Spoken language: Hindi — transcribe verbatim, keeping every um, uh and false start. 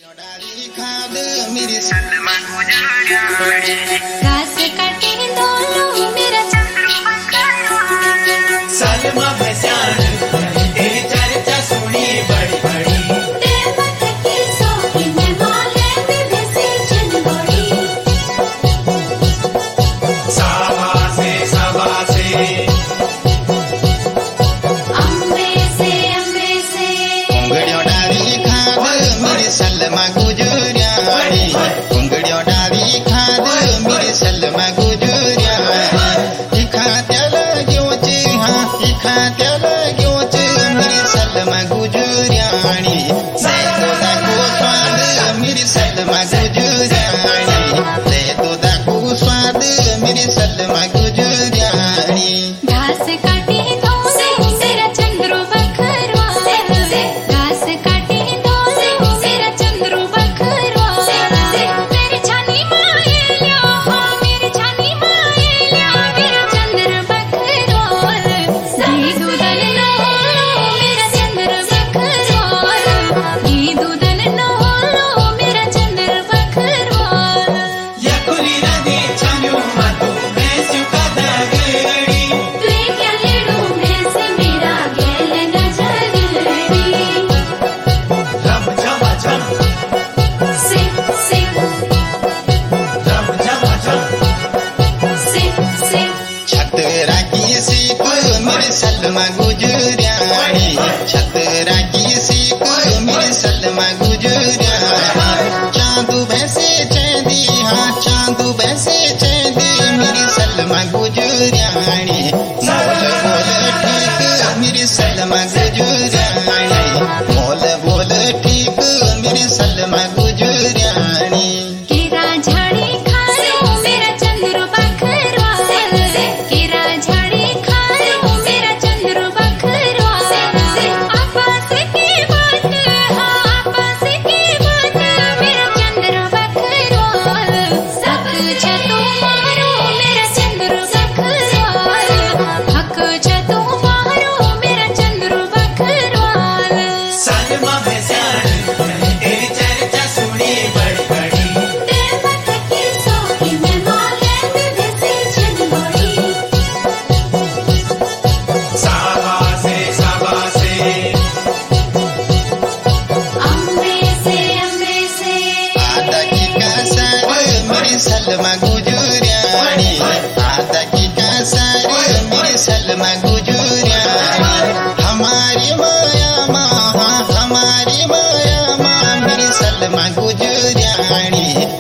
मेरी सलमा घास कटे दोनों मेरा सलमा भैसाण तेरी चर्चा सुनी बड़ी बड़ी देवत की सोही में माले में भैसे चंदोड़ी सावा से सावा से अम्बे से अम्बे से उंगड़ियों डाली खाद मेरी सलमा गुजरियाड़ी उंगड़ियों डाली खाद मेरी सलमा गुजरियाड़ी इखा त्याल ग्योच हाँ इखा त्याल ग्योच मेरी सलमा गुजरियाड़ी से तो दाको स्वाद मेरी सलमा गुजरियाड़ी से तो दाको स्वाद मेरी सलमा गुजरियाड़ी घास काटी तो तेरा चंद्रो बखरवा घास काटी तो तेरा चंद्रो बखरवा मेरी छानी माए लिया हाँ मेरी छानी माए लिया मेरा चंद्र बखरवा घी दूधन नो मेरा चंद्र बखरवा घी दूधन नो मेरा चंद्र बखरवा या कुली नदी छानियो मातो मैं सुका दागड़ी ले क्या लेडू मैं से मेरा गेल न जगड़ी झम झम झम से से झम झम झम से से छतरा की सीख मेरी सलमा गुजरियाड़ी छतरा की सीख मेरी सलमा गुजरियाड़ी चांदू भैसे चैदी हाँ चांदू भैसे चैदी मेरी सलमा गुजरियाड़ी मोल बोल ठीक मेरी सलमा गुजरियाड़ी मोल बोल ठीक मेरी सलमा गुजरियाड़ी केरा झाड़ी खालो मेरा चंद्र बखरवा केरा झाड़ी खालो मेरा चंद्र बखरवा आपस की बात हाँ आपस की बात मेरा चंद्र बखरवा सब छतो मारो मेरा चंद्र बखरवा हक छतो मारो मेरा चंद्र बखरवा सलमा भैसाण तेरी चर्चा सुनी बड़ी बड़ी देवत की सोही में माले में भैसे चंदोड़ी सावा से सावा से अम्बे से अम्बे से आधा की कासर मेरी सलमा गुजरियाड़ी आधा की कासर मेरी सलमा गुजरियाड़ी हमारी माया माँ हाँ, हमारी माया माँ मेरी सलमा गुजरियाड़ी